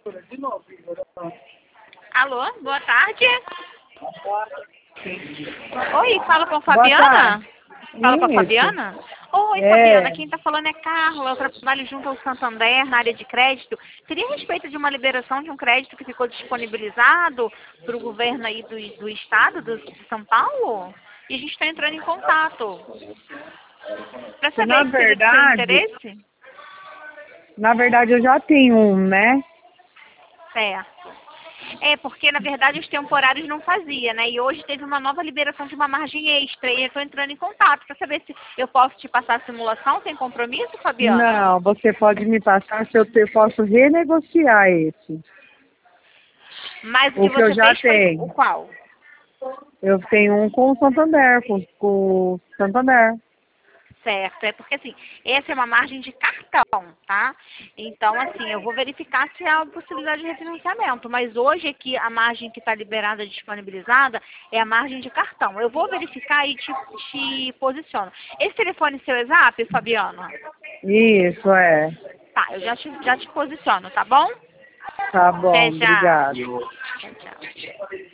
Alô, boa tarde. Oi, fala com a Fabiana? Fala com a Fabiana? Oi, Fabiana, quem está falando é Carla, eu trabalho junto ao Santander na área de crédito. Seria a respeito de uma liberação de um crédito que ficou disponibilizado para o governo aí do estado de São Paulo? E a gente está entrando em contato. Para saber se seria do seu interesse? Na verdade, eu já tenho um, né? Certo. É, porque na verdade os temporários não fazia, né? E hoje teve uma nova liberação de uma margem extra e eu estou entrando em contato para saber se eu posso te passar a simulação sem compromisso, Fabiana? Não, você pode me passar se eu posso renegociar esse. Mas o O que que eu você já fez foi tenho. o qual? Eu tenho um com o Santander, com o Santander. Certo, é porque assim, essa é uma margem de cartão, tá? Então, assim, eu vou verificar se há possibilidade de refinanciamento, mas hoje aqui a margem que está liberada, disponibilizada, é a margem de cartão. Eu vou verificar e te posiciono. Esse telefone seu é Zap, Fabiana? Isso, é. Tá, eu já te posiciono, tá bom? Tá bom, Até já. obrigada. Tchau, tchau.